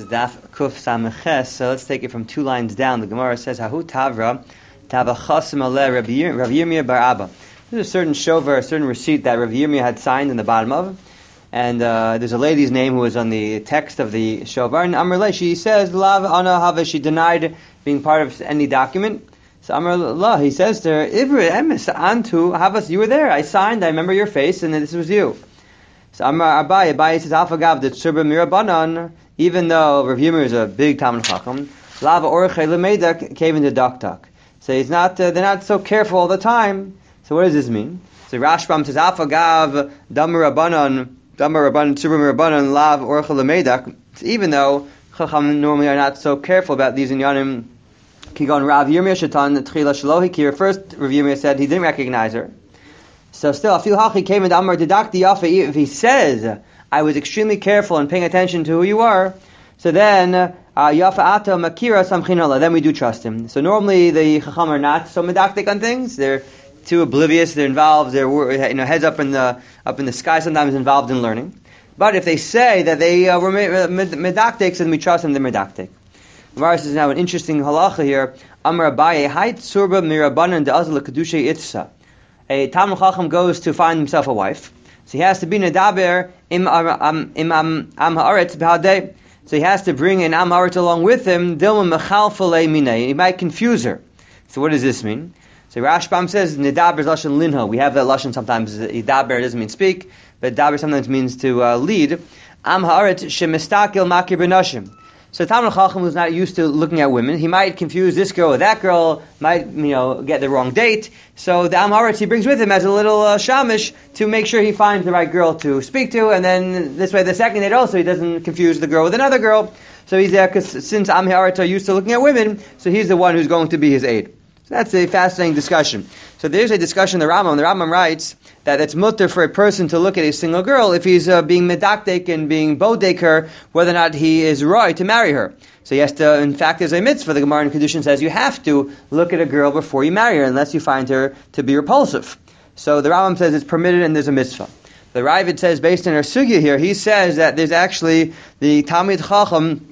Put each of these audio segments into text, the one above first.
Daf Kuf Sameches. So let's take it from 2 lines down. The Gemara says, Hahu Tavra Tavachasim Ale Rav Yirmiyah Bar Abba. There's a certain shover, a certain receipt that Rav Yirmiyah had signed in the bottom of. And there's a lady's name who was on the text of the shover. And Amr she says, Lav Ana Hava, she denied being part of any document. So Amr Allah, he says to her, Ibra Emes Antu Havas, you were there. I signed, I remember your face, and this was you. So Amr Abai says, Afagav, the Tzurba Mirabanan, even though Rav Yirmiyah is a big Talmud Chacham, Lava Orche Lemeda came into Daktak. So he's not, they're not so careful all the time. So what does this mean? So Rashbam says, Afagav, Damar Rabbanan, Tzurba Mirabanan, Lav Orche Lemeda. Even though Chacham normally are not so careful about these inyanim, Kigon Rav Yirmiyah Shatan Tchila Shalohi Kir. First, Rav Yirmiyah said he didn't recognize her. So still, Afil Hachi came into Amar Didakti Yafa. If he says, I was extremely careful in paying attention to who you are, so then Yafa Ata Makira Samchinala. Then we do trust him. So normally the Chacham are not so medaktik on things. They're too oblivious. They're involved. They're heads up in the sky. Sometimes involved in learning. But if they say that they were medaktik, then we trust them. They're medaktik. Gemara says now an interesting halacha here. Amar Abaye Hayt Surba Mirabanan De'azal Kedusha Itza. A Talmud Chacham goes to find himself a wife, so he has to be nedaber im am haaretz b'hadei. So he has to bring an am haaretz along with him. Dilma mechalfalei minei. He might confuse her. So what does this mean? So Rashbam says nedaber is lashon linha. We have that lashon sometimes. Nedaber doesn't mean speak, but daber sometimes means to lead. Am haaretz shemistakel makir b'nashim. So Talmud Chacham who's not used to looking at women, he might confuse this girl with that girl, might get the wrong date. So the Am Haaretz he brings with him as a little shamish to make sure he finds the right girl to speak to, and then this way the second date also he doesn't confuse the girl with another girl. So he's there because since Am Haaretz are used to looking at women, so he's the one who's going to be his aide. So that's a fascinating discussion. So there's a discussion in the Rambam. The Rambam writes that it's mutter for a person to look at a single girl if he's being medakdek and being bodeker, whether or not he is right to marry her. So he has to, in fact, there's a mitzvah. The Gemara in Kedushin says you have to look at a girl before you marry her, unless you find her to be repulsive. So the Rambam says it's permitted and there's a mitzvah. The Ravid says, based on our sugya here, he says that there's actually the Talmid Chacham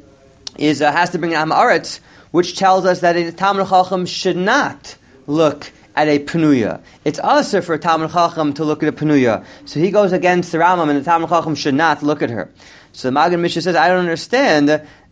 has to bring an Am Haaretz, which tells us that a Talmud Chacham should not look at a Penuya. It's also for a Talmud Chacham to look at a Penuya. So he goes against the Rambam, and the Talmud Chacham should not look at her. So the Magen Mishnah says, I don't understand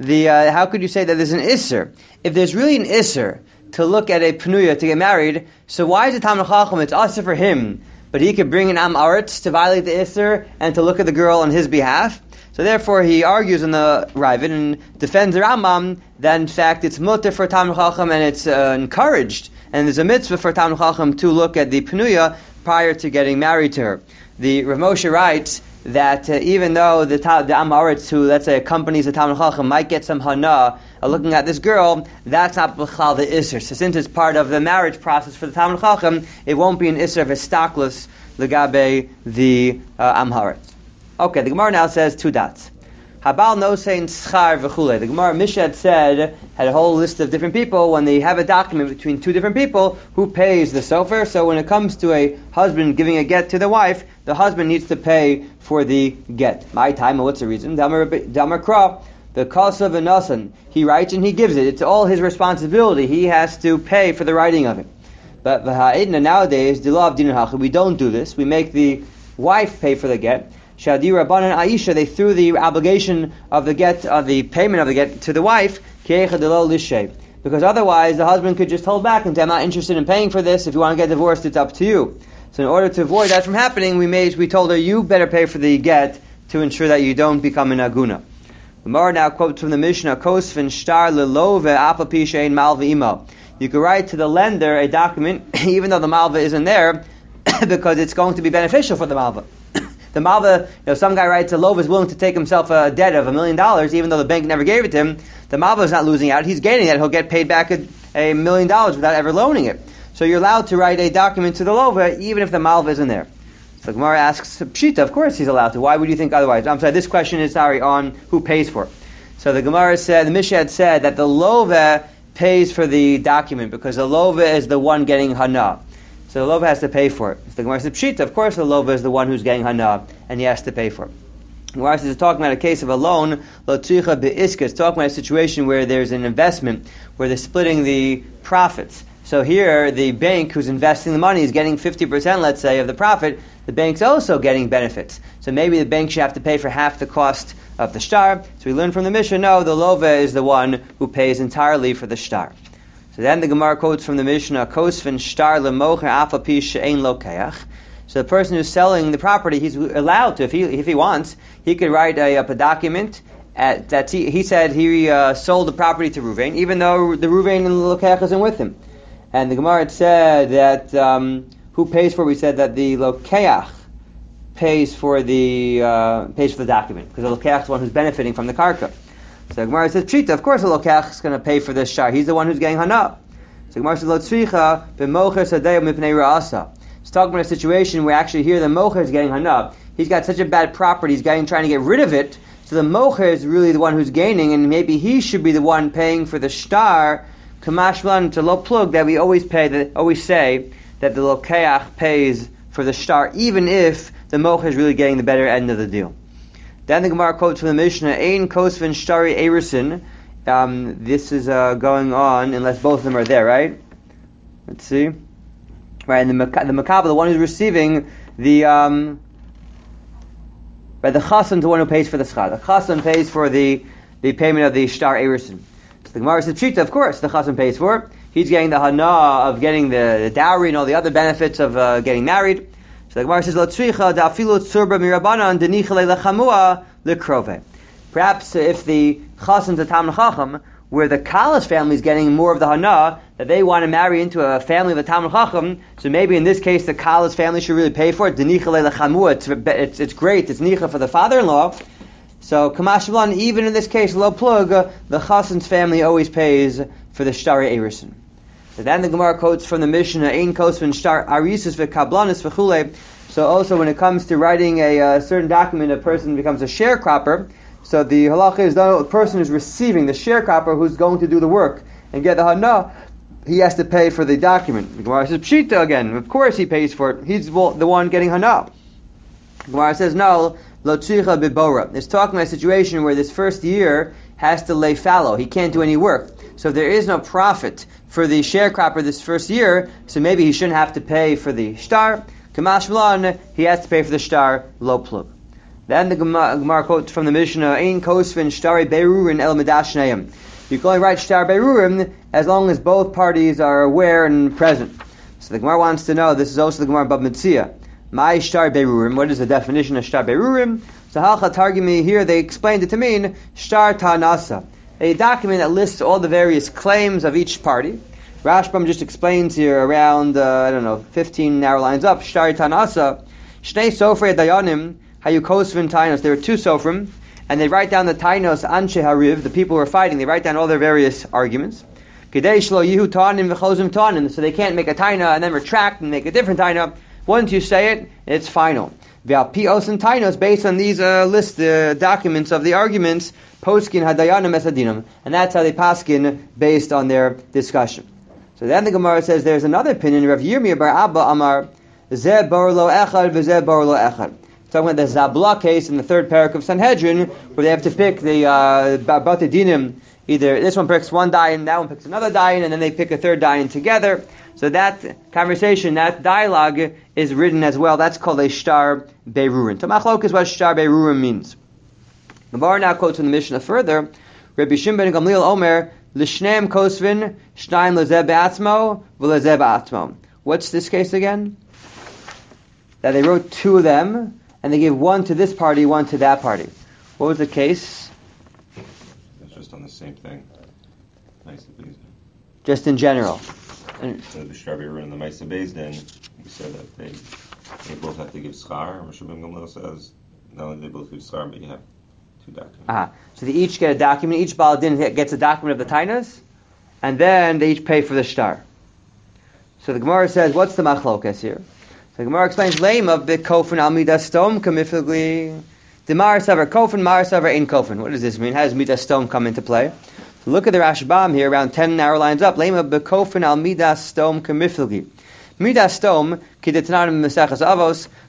how could you say that there's an Isser? If there's really an Isser to look at a Penuya to get married, so why is the Talmud Chacham, it's also for him, but he could bring an Am Haaretz to violate the Isser and to look at the girl on his behalf? So therefore, he argues in the Ravid and defends the Rambam that in fact it's mutter for Talmud Chacham and it's encouraged, and there's a mitzvah for Talmud Chacham to look at the Penuya prior to getting married to her. The Rav Moshe writes that even though the Am Haaretz who, let's say, accompanies the Talmud Chacham might get some hana looking at this girl, that's not b'chal the Isser. So since it's part of the marriage process for the Talmud Chacham, it won't be an Isser of Estaklus legabe the Am Haaretz. Okay, the Gemara now says 2 dots. Habal no sein schar v'chule. The Gemara Mishad had a whole list of different people when they have a document between 2 different people who pays the sofer. So when it comes to a husband giving a get to the wife, the husband needs to pay for the get. My time, what's the reason? Damar Kra, the Kasa v'nasan. He writes and he gives it. It's all his responsibility. He has to pay for the writing of it. But v'ha'idna nowadays, dilav din hachi, we don't do this. We make the wife pay for the get. Shadi Rabbanan Aisha, they threw the obligation of the get, of the payment of the get to the wife, because otherwise the husband could just hold back and say, I'm not interested in paying for this. If you want to get divorced, it's up to you. So in order to avoid that from happening, we told her, you better pay for the get to ensure that you don't become an aguna. The Gemara now quotes from the Mishnah, Kosvin shtar lelove apapi shein malva imo. You could write to the lender a document, even though the malva isn't there, because it's going to be beneficial for the malva. The malva, some guy writes a love is willing to take himself a debt of $1 million, even though the bank never gave it to him. The malva is not losing out; he's gaining that. He'll get paid back $1 million without ever loaning it. So you're allowed to write a document to the lova, even if the malva isn't there. So the Gemara asks Pshita, of course he's allowed to. Why would you think otherwise? I'm sorry. This question is on who pays for it. So the Gemara said, the Mishnah had said that the lova pays for the document because the lova is the one getting hana. So the lova has to pay for it. So the Gemara said, Pshita, of course the lova is the one who's getting hana, and he has to pay for it. Gemara says it's talking about a case of a loan, lo tzricha be'iska. It's talking about a situation where there's an investment, where they're splitting the profits. So here, the bank who's investing the money is getting 50%, let's say, of the profit. The bank's also getting benefits. So maybe the bank should have to pay for half the cost of the shtar. So we learn from the Mishnah, no, the lova is the one who pays entirely for the shtar. So then the Gemara quotes from the Mishnah, Kosvin shtar lemocher afapi she'ein lokeach. So the person who's selling the property, he's allowed to, if he wants, he could write a document that he said he sold the property to Ruvain, even though the Ruvain and the lokeach isn't with him. And the Gemara had said that who pays for it? We said that the lokeach pays for the document, because the lokeach is the one who's benefiting from the karka. So the Gemara says, Pshita, of course the lokeach is going to pay for this shar. He's the one who's getting hana. So the Gemara says, Lo tzricha b'mocher sadeh mipnei ra'asa. It's talking about a situation where actually here the mocher is getting hana. He's got such a bad property, he's trying to get rid of it. So the mocher is really the one who's gaining, and maybe he should be the one paying for the shtar. Kamashlan to lo plug, that we always say that the lokeach pays for the shtar, even if the mocher is really getting the better end of the deal. Then the Gemara quotes from the Mishnah, Ein kosvin shtari erisin. This is going on unless both of them are there, right? Let's see. Right, and the makabel, the one who's receiving the chasan, the one who pays for the schar. The chasan pays for the payment of the shtar erisin. So the Gemara says, Pshita, of course, the chasan pays for it. He's getting the hana of getting the dowry and all the other benefits of getting married. So the Gemara says, Lo tzricha da'afilu tzurba mirabanan denichale lechamua lekrove. Perhaps if the chasan's a Talmid Chacham, where the Kalas family is getting more of the hana, that they want to marry into a family of the Talmid Chacham, so maybe in this case the Kalas family should really pay for it. Denichale lechamua, it's great, it's nicha for the father-in-law. So Kamash Blan, even in this case, lo plug, the chasan's family always pays for the shtar erisin. So then the Gemara quotes from the Mishnah, Ein kosvin shtar arisus v'kablanis v'chule. So also when it comes to writing a certain document, a person becomes a sharecropper. So the halacha is the person who's receiving, the sharecropper who's going to do the work and get the hana, he has to pay for the document. The Gemara says, Pshita again, of course he pays for it. He's the one getting hana. The Gemara says, no, lo tzricha bibora. It's talking about a situation where this first year has to lay fallow. He can't do any work. So if there is no profit for the sharecropper this first year, so maybe he shouldn't have to pay for the shtar. Kamash Malan, he has to pay for the shtar, lo plug. Then the Gemara quotes from the Mishnah, Ein kosvin shtari beirurin el medashneim. You can only write shtar beirurim as long as both parties are aware and present. So the Gemara wants to know, this is also the Gemara Bab Metzia. My shtar beirurim, what is the definition of shtar beirurim? So Halcha Targumi here, they explained it to mean shtar ta'anasa, a document that lists all the various claims of each party. Rashbam just explains here around, 15 narrow lines up, shtar ta'anasa, shnei sofrei dayanim, hayu kosvin tainos. There were two sofrim, and they write down the tainos anshe hariv, the people who are fighting, they write down all their various arguments. Kedei shlo yihu ta'anim v'chozim ta'anim, so they can't make a taina and then retract and make a different taina. Once you say it, it's final. V'al and tainos, based on these list documents of the arguments, poskin hadayanim esadinam, and that's how they paskin based on their discussion. So then the Gemara says there's another opinion. Rav Yirmiyah bar Abba Amar zeh bar lo echad v'zeh bar lo echad. Talking about the Zabla case in the third parak of Sanhedrin, where they have to pick the Bate Dinim. Either this one picks one dayan, that one picks another dayan, and then they pick a third dayan together. So that conversation, that dialogue is written as well. That's called a shtar beirurin. Tamachlok is what shtar beirurin means. The Gemara now quotes from the Mishnah further. Rabbi Shimon ben Gamliel Omer l'shneim kosvin shnayim lezeh be'atzmo v'lezeh be'atzmo. What's this case again? That they wrote two of them, and they gave one to this party, one to that party. What was the case? It's just on the same thing. Nice to please. Just in general. So the Shtar Beirurin and the Maisa Beis Din, we said that they both have to give schar. Moshe ben Gamliel says not only do they both give schar, but you have two documents. So they each get a document. Each Baal Din gets a document of the tainas, and then they each pay for the shtar. So the Gemara says, what's the machlokas here? So the Gemara explains, Leima b'kofen al midas stom kamifligli. The Mar Savar Kofen, Mar Savar Ein Kofen. What does this mean? How does midas stom come into play? So look at the Rashbam here, around 10 narrow lines up. Leima b'kofen al midas stom kamifligli. Midas stom, kidetananim mesachas avos,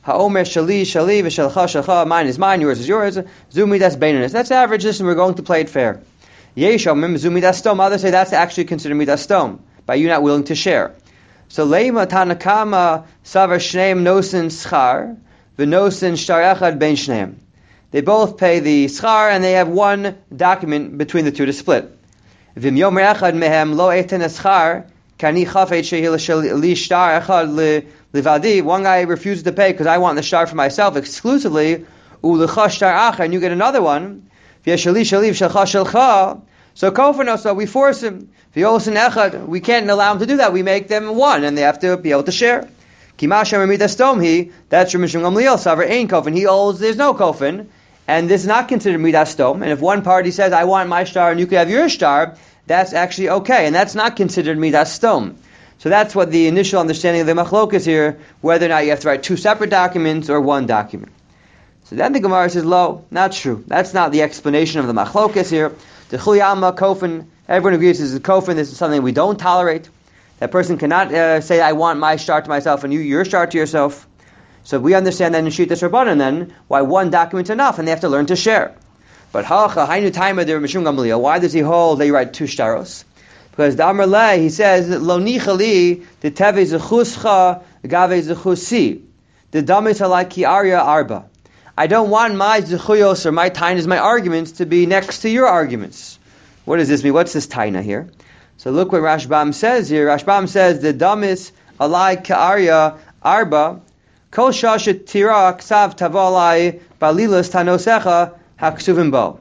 Ha'omer shali shali v'shalcha shalcha. Mine is mine, yours is yours. Zumi das beinus. That's average. Listen, we're going to play it fair. Yesh omrim zumi das stom. Others say that's actually considered midas stom by you not willing to share. So leima tanakama savar shneim nosin schar v'nosin shtar echad bein shneim. They both pay the schar and they have one document between the two to split. V'im yomer echad mehem lo eiten eschar kani chafet shehil li shtar echad livadi. One guy refuses to pay because I want the shtar for myself exclusively. U'lecha shtar achar, and you get another one. V'yeshali shaliv shelcha shelcha. So kofano, so we force him. V'yosin echad, we can't allow him to do that. We make them one, and they have to be able to share. Kimasha midas stomhi. That's Reb Mishum Gamliel. Savar ein kofin. He holds there's no kofin. And this is not considered midas stom. And if one party says, I want my star and you can have your star, that's actually okay. And that's not considered midas stom. So that's what the initial understanding of the machlok is here, whether or not you have to write two separate documents or one document. So then the Gemara says, lo, not true. That's not the explanation of the machlok is here. The chuliyama, kofin, everyone agrees this is a kofin, this is something we don't tolerate. That person cannot say, I want my star to myself and you your star to yourself. So we understand that in Shitas Rabbanan then, why one document's enough and they have to learn to share. But hacha, hainu taima de Mishum Gamliel, why does he hold that you write two shtaros? Because the Amar Leh, he says, lo nichali, the teve zechuscha, gave zechusi, the damis alai ki arya arba. I don't want my zechuyos or my tainas, my arguments, to be next to your arguments. What does this mean? What's this taina here? So look what Rashbam says here. Rashbam says, the damis alai ki arya arba, Kol shashet tira ksav tavalai balilas tanosecha haksuvim bo.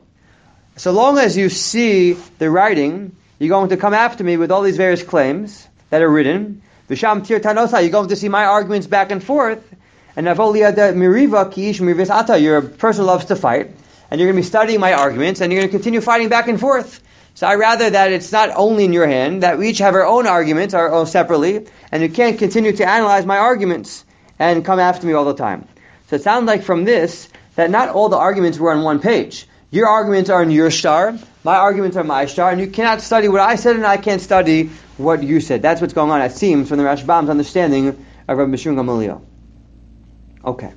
So long as you see the writing, you're going to come after me with all these various claims that are written. V'sham tir tanosa, you're going to see my arguments back and forth. And avoliada miriva kiish mirivis ata, you're a person who loves to fight, and you're going to be studying my arguments, and you're going to continue fighting back and forth. So I rather that it's not only in your hand, that we each have our own arguments, our own separately, and you can't continue to analyze my arguments and come after me all the time. So it sounds like from this that not all the arguments were on one page. Your arguments are in your star, my arguments are my star, and you cannot study what I said and I can't study what you said. That's what's going on, it seems, from the Rashbam's understanding of Rabbi Mishum Gamliel. Okay.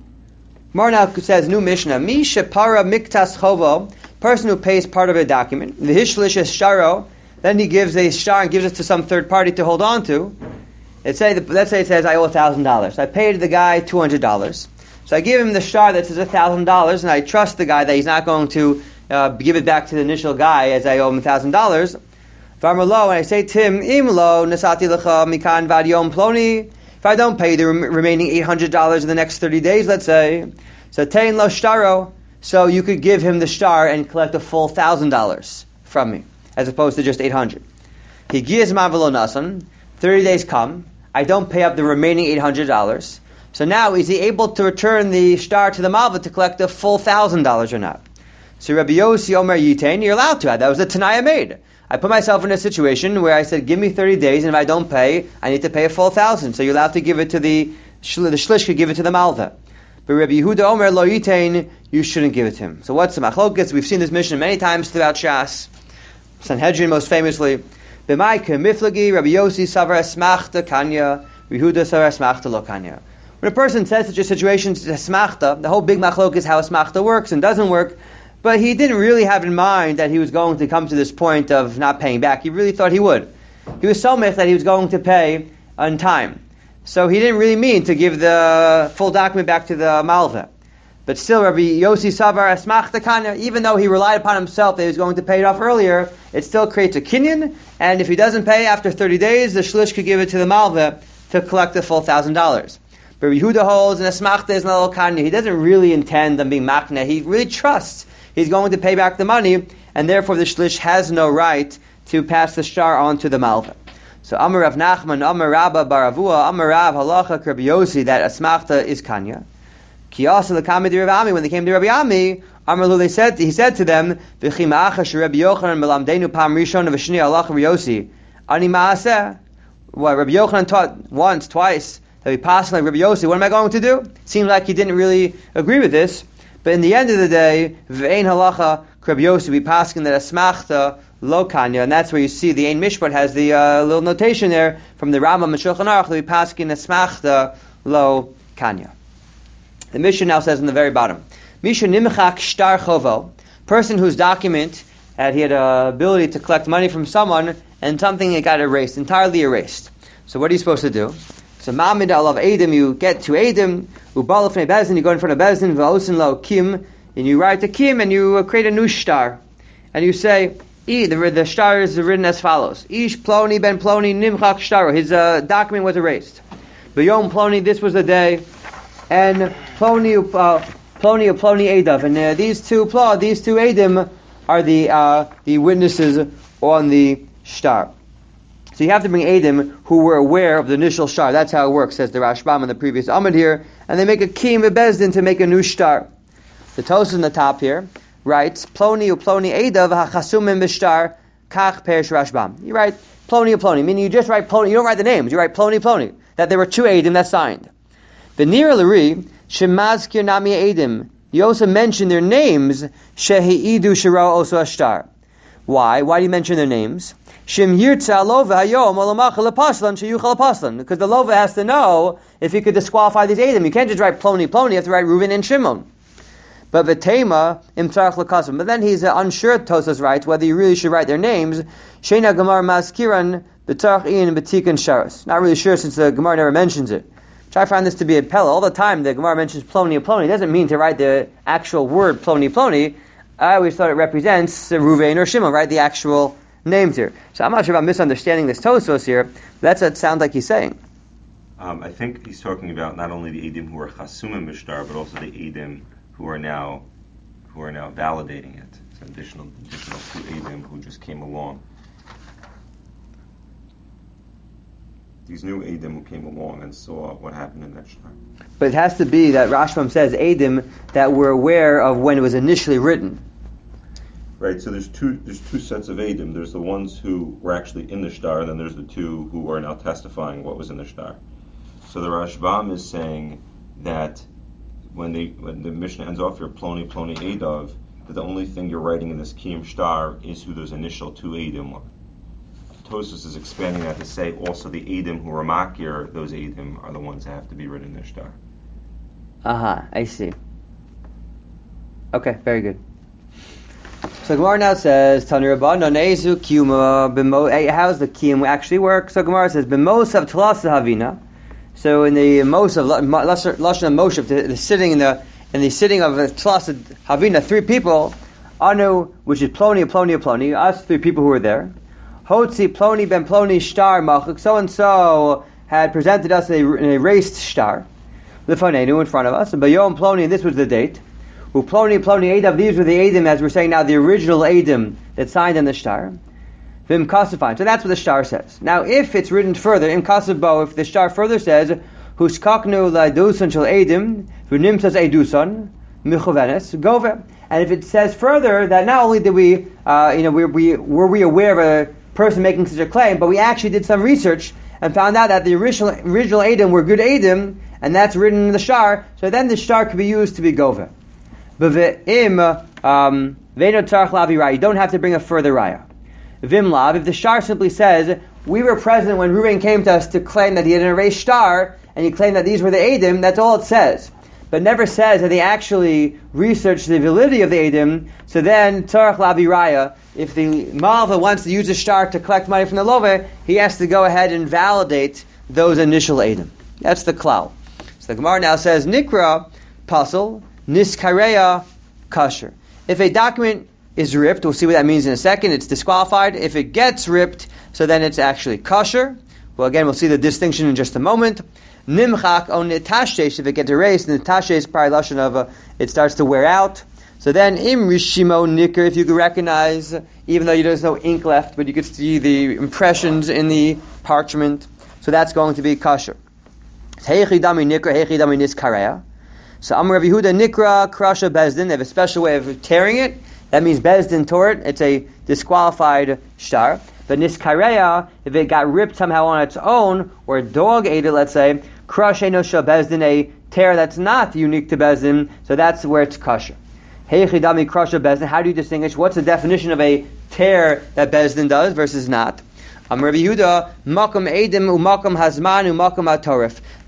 Marna says, new Mishnah, Mi shepara miktas chovo, person who pays part of a document, v'hishlish es sharo, then he gives a star and gives it to some third party to hold on to. Let's say it says I owe $1,000. I paid the guy $200. So I give him the shtar that says $1,000, and I trust the guy that he's not going to give it back to the initial guy as I owe him $1,000. V'amar and I say to him, Imlo nasati lecha mikan vad yom ploni. If I don't pay the remaining $800 in the next 30 days, let's say, so tein lo shtaro, so you could give him the shtar and collect a full $1,000 from me, as opposed to just $800. He gives ma v'lo nasan. 30 days come. I don't pay up the remaining $800. So now, is he able to return the shtar to the malva to collect the full $1,000 or not? So Rabbi Yossi Omer Yitain, you're allowed to. That was the Tanai I made. I put myself in a situation where I said, give me 30 days, and if I don't pay, I need to pay a full 1,000. So you're allowed to give it to the shlish could give it to the malva. But Rabbi Yehuda Omer Lo Yitain, you shouldn't give it to him. So what's the machlokas? We've seen this mission many times throughout Shas. Sanhedrin most famously. B'maika miflagi, Rabbi Yossi savar esmachta kanya, Yehuda savar esmachta lo kanya. When a person says such a situation, it's esmachta, the whole big machlok is how esmachta works and doesn't work, but he didn't really have in mind that he was going to come to this point of not paying back. He really thought he would. He was so mech that he was going to pay on time. So he didn't really mean to give the full document back to the malva. But still, Rabbi Yossi Savar Esmachta Kanya, even though he relied upon himself that he was going to pay it off earlier, it still creates a kinyan, and if he doesn't pay after 30 days, the shlish could give it to the malva to collect the full $1,000. But Yehuda holds, and Esmachta is not a Kanya. He doesn't really intend on being machna. He really trusts he's going to pay back the money, and therefore the shlish has no right to pass the shtar on to the malva. So Amar Rav Nachman, Amar Rabba Baravua, Amar Rav Halacha Rabbi Yossi, that Esmachta is Kanya. Kiyasa l'kamid Rabbi Ami, when they came to Rabbi Ami, Amar Lu, he said to them, V'chim achash Rabbi Yochanan melamdenu pam rishon v'shni halacha Rabbi Yossi, ani ma'aseh. What Rabbi Yochanan taught once, twice, that we pass like Rabbi Yossi, what am I going to do? Seems like he didn't really agree with this, but in the end of the day, v'ein halacha Rabbi Yossi, we pass in that Esmachta lo kanya, and that's where you see the Ein Mishpat has the little notation there from the Rambam and Shulchan Aruch that we pass in Esmachta lo kanya. The Mishnah now says in the very bottom, Misha nimchak shtar chovo, person whose document he had an ability to collect money from someone, and something it got erased, entirely erased. So what are you supposed to do? So ma'amid alav edim, you get to edim, ubal fnei bezdin, you go in front of bezdin, v'osin lo kim, and you write to kim, and you create a new shtar, and you say, the shtar is written as follows: Ish ploni ben ploni nimchak shtar. His document was erased. B'yom ploni, this was the day, and ploni edav, and these two edim are the witnesses on the shtar. So you have to bring edim who were aware of the initial shtar. That's how it works, says the Rashbam in the previous Amud here, and they make a kim bezdin to make a new shtar. The Tosfos in the top here writes ploni edav hachasumim b'shtar kach perish Rashbam. You write ploni, meaning you just write ploni. You don't write the names. You write ploni. That there were two edim that signed. V'nir l'ri shemazkir nami edim. You also mention their names. Shehi'idu shira also ashtar. Why? Why do you mention their names? Shim yirtza lova hayom olamachal apaslan sheyuchal apaslan. Because the lova has to know if he could disqualify these edim. You can't just write ploni. You have to write Reuven and Shimon. But v'tema imtzarach l'kasam. But then he's unsure. Tosfos writes whether you really should write their names. Sheina Gemar maskiran b'tarach ian b'tikan sharas. Not really sure since the Gemara never mentions it. Which I find this to be a pella. All the time the Gemara mentions ploni. It doesn't mean to write the actual word ploni. I always thought it represents Reuven or Shimon, right? The actual names here. So I'm not sure if I'm misunderstanding this Tosfos here. That's what it sounds like he's saying. I think he's talking about not only the edim who are chasumim b'shtar, but also the edim who are now validating it. It's additional two edim who just came along. These new edim who came along and saw what happened in that shtar. But it has to be that Rashbam says edim that were aware of when it was initially written. Right. So there's two sets of edim. There's the ones who were actually in the shtar, and then there's the two who are now testifying what was in the shtar. So the Rashbam is saying that when the Mishnah ends off here, ploni edav, that the only thing you're writing in this kiyum shtar is who those initial two edim were. Tosfos is expanding that to say also the edim who are makir, those edim are the ones that have to be written in their shtar. I see. Okay, very good. So Gemara now says, Tanir Rabbanan Nezu Kiyuma. How does the kiyum actually work? So Gemara says, B'mosav Tlasa Havina. So in the Mosav Lashon Moshev, the sitting in the sitting of Tlasa Havina, three people, Anu, which is ploni, us three people who were there. Hotzi ploni ben ploni shtar machuk. So and so had presented us an erased shtar. Lefanenu, in front of us. And bayom ploni, and this was the date. Ploni edav. These were the edim, as we're saying now, the original edim that signed in the shtar. Vim kasifine. So that's what the shtar says. Now, if it's written further in kasifbo, if the shtar further says huskaknu la'edusan shel edim v'nimtzas edusan michovenes gover. And if it says further that not only did we aware of a person making such a claim, but we actually did some research and found out that the original edim were good edim, and that's written in the shtar. So then the shtar could be used to be gover. But you don't have to bring a further raya. Vimlav, if the shtar simply says we were present when Reuven came to us to claim that he had an erased shtar, and he claimed that these were the edim, that's all it says. But never says that he actually researched the validity of the edim. So then tzarach lavi raya. If the malva wants to use a shtar to collect money from the lova, he has to go ahead and validate those initial edim. That's the klal. So the Gemara now says nikra pasal niskareya kasher. If a document is ripped, we'll see what that means in a second. It's disqualified. If it gets ripped, so then it's actually kasher. Well, again, we'll see the distinction in just a moment. Nimchak on nitashesh, if it gets erased, nitashesh is probably lashon of it starts to wear out. So then im rishimo nikr, if you could recognize, even though there's no ink left, but you could see the impressions in the parchment, so that's going to be kasher. Heichi dami nikra, heichi dami niskareya. So Amar Rav Yehuda nikra krasha bezdin. They have a special way of tearing it. That means bezdin tore it. It's a disqualified shtar. But niskareya, if it got ripped somehow on its own, or a dog ate it, let's say, crush enosha bezdin, a tear that's not unique to bezdin, so that's where it's kasher. Heichidami krasha bezdin. How do you distinguish? What's the definition of a tear that bezdin does versus not? Rabbi Yehuda, makam edim umakam hazman umakam atorif.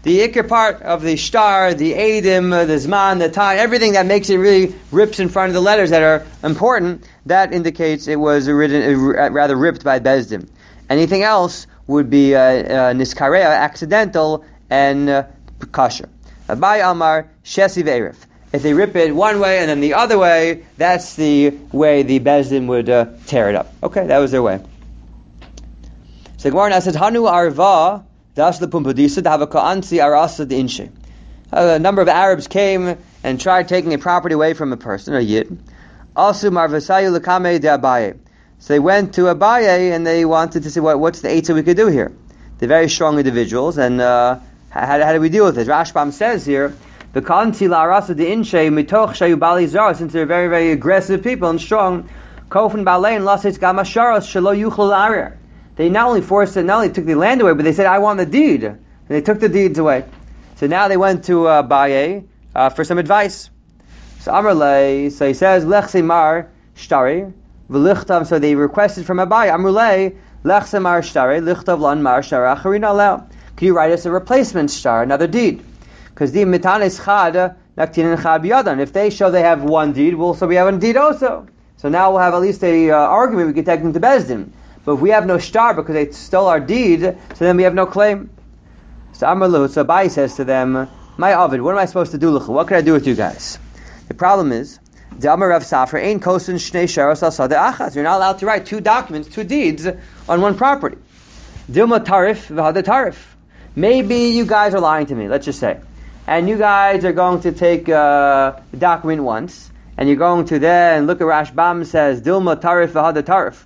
the ikr part of the shtar, the edim, the zman, the time, everything that makes it really rips in front of the letters that are important, that indicates it was rather ripped by Bezdin. Anything else would be niskarea, accidental, and kosher. Abai Amar Shesi Ve'erif. If they rip it one way and then the other way, that's the way the Bezdin would tear it up. Okay, that was their way. So Gemara now says, Hanu Arva Das the Pumpadisa to have a Ka'ansi Arasa de Inshe. A number of Arabs came and tried taking a property away from a person, a Yid. Also Marvasayu Lakame de Abaye. So they went to Abaye and they wanted to see what's the eitzah we could do here. They're very strong individuals, and how do we deal with this? Rashbam says here, the Kanti la Arasa de Inshe mitoch shayu bali zara, since they're very, very aggressive people and strong, Kofen Balein Lasis Gamasharos Shalo Yuchel Arir. They not only took the land away, but they said, I want the deed. And they took the deeds away. So now they went to Abaye for some advice. So Amrulay, so he says, Lech Semar Shtari, V'lichtav, so they requested from Abaye, Amrulay, Lech Semar Shtari, Lichtav Lan Mar Shtari, Acharina Leo. Can you write us a replacement shtar, another deed? Because the Mitanis Chad, Naktin and Chad Biyadan. If they show they have one deed, we have a deed also. So now we'll have at least a argument, we can take them to Bezdin. But if we have no shtar because they stole our deed, so then we have no claim. So Amrlu, so Abai says to them, my Ovid, what am I supposed to do, Lucha? What can I do with you guys? The problem is, the Amar Rav Safra, Ein Kosin Shnei Sheros Al Sada Achaz. You're not allowed to write two documents, two deeds, on one property. Dilma Tarif V'Hada Tarif. Maybe you guys are lying to me, let's just say. And you guys are going to take the document once, and you're going to then look at Rashbam says, Dilma Tarif V'Hada Tarif.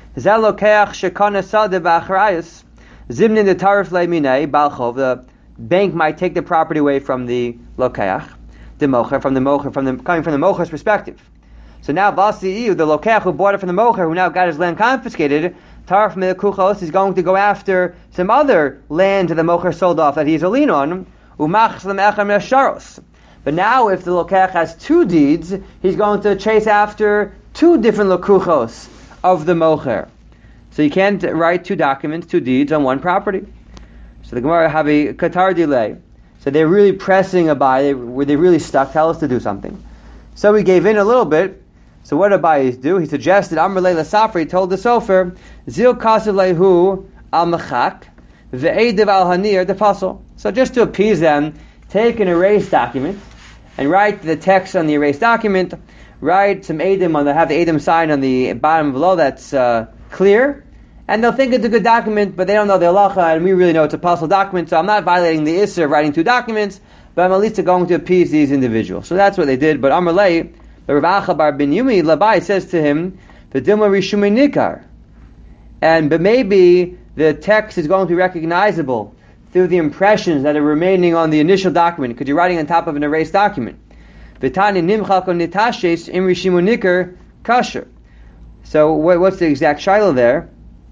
Zimnin the tarif le'minei balchov. The bank might take the property away from the lokeach, the mocher, coming from the mocher's perspective. So now Vasiyu, the lokeach who bought it from the mocher, who now got his land confiscated, tarif me'kuchos, is going to go after some other land that the mocher sold off that he's a lien on. Umach l'me'echem me'asharos. But now, if the lokeach has two deeds, he's going to chase after two different lokuchos of the mocher. So you can't write two documents, two deeds on one property. So the Gemara have a katar delay. So they're really pressing Abai. Were they really stuck? Tell us to do something. So he gave in a little bit. So what did Abai do? He suggested Amr Leila Safra. He told the Sofer, Zil Kasav Lehu al Mechak Ve'ediv al Hanir the Pasal. So just to appease them, take an erased document and write the text on the erased document. Write some edim have the edim sign on the bottom below that's clear, and they'll think it's a good document, but they don't know the halacha, and we really know it's a possible document, so I'm not violating the issur of writing two documents, but I'm at least going to appease these individuals. So that's what they did. But Amar Lei, the Rav Acha bar Ben Yumi, Labai says to him, the Dilma Rishumei Nikar, but maybe the text is going to be recognizable through the impressions that are remaining on the initial document, because you're writing on top of an erased document. V'tani nimchal kon nitashes im rishimu nikar kasher. So what's the exact shiloh there?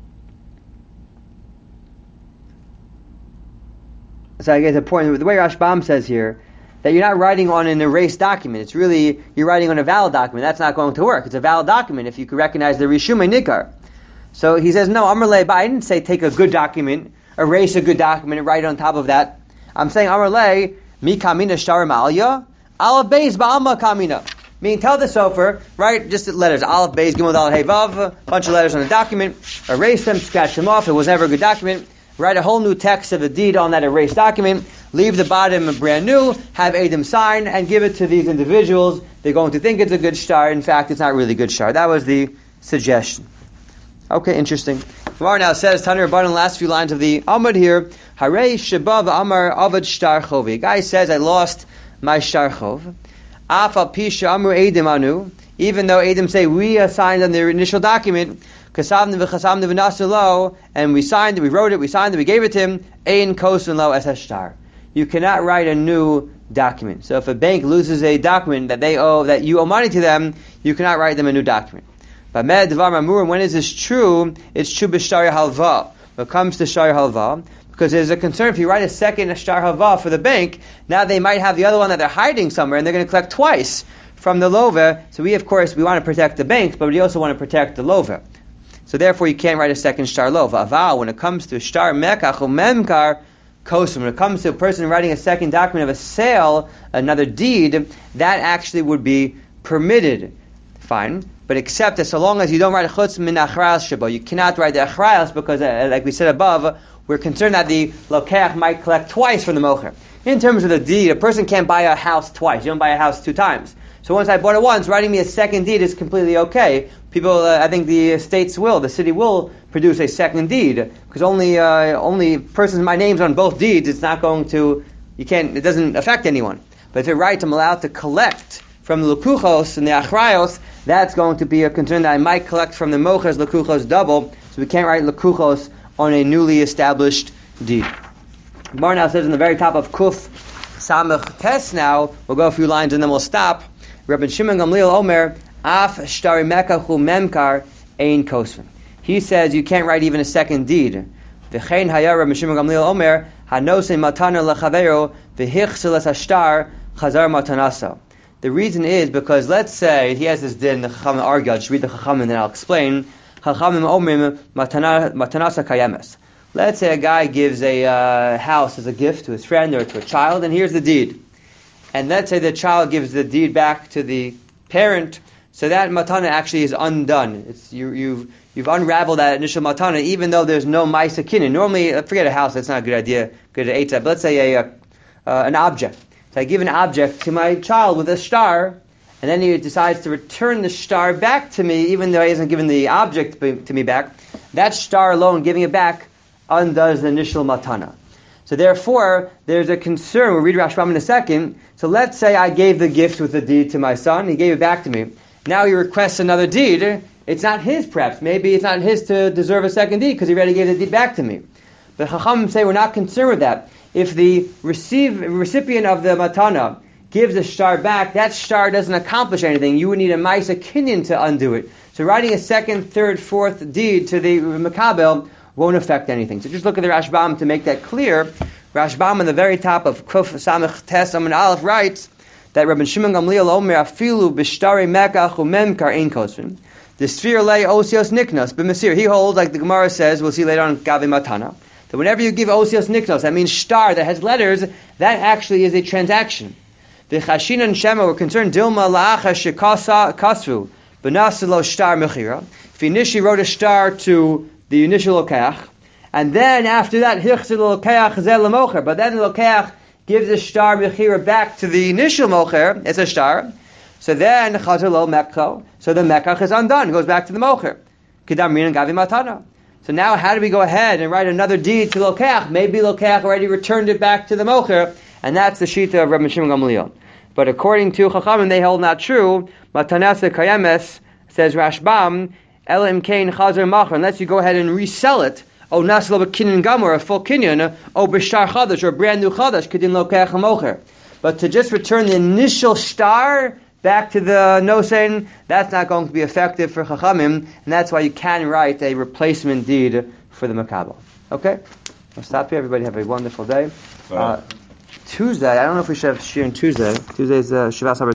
So I guess the point, the way Rashbam says here, that you're not writing on an erased document. It's really, you're writing on a valid document. That's not going to work. It's a valid document if you could recognize the Rishumei Nikar. So he says, no, Amar Lei, but I didn't say take a good document, erase a good document and write it on top of that. I'm saying, Amar Lei, mi kamina shtar ma'alya, Aleph Beis Ba'alma Kamina. Meaning, tell the Sofer, write just the letters, Aleph Beis Gimel Dal Hey Vav, a bunch of letters on the document, erase them, scratch them off, it was never a good document, write a whole new text of the deed on that erased document, leave the bottom brand new, have Adam sign, and give it to these individuals. They're going to think it's a good shtar. In fact, it's not really a good shtar. That was the suggestion. Okay, interesting. Gemara now says, Tanir Rabbanan, last few lines of the Amud here, Harei Shabav Amar Avad Shtar Chovi. A guy says, I lost my shtar chov. Afal pisha amru edim anu. Even though edim say we signed on the initial document, kasavnu v'chasamnu v'nasu lo, and we signed it, we wrote it, we signed it, we gave it to him. Ein kosun lo es shtar. You cannot write a new document. So if a bank loses a document that they owe, that you owe money to them, you cannot write them a new document. But med devar mamurim. When is this true? It's true b'shtar halva. When it comes to shtar halva. Because there's a concern if you write a second shtar hava for the bank, now they might have the other one that they're hiding somewhere, and they're going to collect twice from the lova. So we, of course, we want to protect the banks, but we also want to protect the lova. So therefore, you can't write a second shtar lova. Aval, when it comes to shtar mekach or memkar kosum. When it comes to a person writing a second document of a sale, another deed, that actually would be permitted. Fine. But except that so long as you don't write a chutz min achrayos shabo, you cannot write the achrayos because, like we said above, we're concerned that the lokeach might collect twice from the mocher. In terms of the deed, a person can't buy a house twice. You don't buy a house 2 times. So once I bought it once, writing me a second deed is completely okay. People, I think the city will produce a second deed because only persons, my name's on both deeds. It's not going to, it doesn't affect anyone. But if it writes, I'm allowed to collect from the lukuchos and the achrayos, that's going to be a concern that I might collect from the mochers lukuchos double. So we can't write lukuchos on a newly established deed. Gemara now says in the very top of Kuf Samach Tes now, we'll go a few lines and then we'll stop. Rabbi Shimon Gamliel Omer, Af Shtari Mekachu Memkar Ein Kosvin. He says you can't write even a second deed. V'chein haya Rabbi Shimon Gamliel Omer, Hanose Matana Lechavero, V'hichseles Ashtar, Chazar Matanaso. The reason is because let's say he has this din, the Chachamim argue, I'll just read the Chachamim and then I'll explain. Chachamim Omrim Matanasa Kayemes. Let's say a guy gives a house as a gift to his friend or to a child, and here's the deed. And let's say the child gives the deed back to the parent, so that matana actually is undone. You've unraveled that initial matana, even though there's no ma'isa kinyan. Normally, forget a house, that's not a good idea, good at but let's say an object. So I give an object to my child with a star, and then he decides to return the star back to me, even though he hasn't given the object to me back. That star alone, giving it back, undoes the initial matana. So therefore, there's a concern. We'll read Rashbam in a second. So let's say I gave the gift with the deed to my son. He gave it back to me. Now he requests another deed. It's not his, perhaps. Maybe it's not his to deserve a second deed because he already gave the deed back to me. But Chachamim say we're not concerned with that. If the recipient of the matana gives a star back, that star doesn't accomplish anything. You would need a ma'isa kinyan to undo it. So writing a second, third, fourth deed to the makabel won't affect anything. So just look at the Rashbam to make that clear. Rashbam on the very top of Kuf Samach Tes Amud Aleph writes that Rabbi Shimon Gamliel Omer Afilu B'Shtari Mekach Umemkar Ein Kosvin. The Sphere Lei Osios Niknos B'Masir. He holds, like the Gemara says, we'll see later on Gavi Matana, that whenever you give Osios Niknos, that means star that has letters, that actually is a transaction. The Chashin and Shema were concerned Dilma La'acha Shekasa Kasvu B'Nasilo Star Mechira. If he initially wrote a star to the initial lokeach, and then after that, hichzil lokeach zel mocher. But then the lokeach gives a star mechira back to the initial mocher. It's a star. So then chazar lo mekcho. So the mekach is undone. It goes back to the mocher. Kedam rinan gavi matana. So now, how do we go ahead and write another deed to lokeach? Maybe lokeach already returned it back to the mocher, and that's the shita of Rabbi Shimon Gamliel. But according to Chachamim, they hold not true. Matanasa kayemes, says Rashbam. Elam kain chazar macher, unless you go ahead and resell it. O naslo b'kinyan gamor, a full kinyan. O b'shtar chadash, or a brand new chadash. Kedin lokeach mocher. But to just return the initial star back to the nosein, that's not going to be effective for Chachamim, and that's why you can write a replacement deed for the makabel. Okay, I'll stop here. Everybody have a wonderful day. Tuesday, I don't know if we should have Shir on Tuesday. Tuesday's Shavas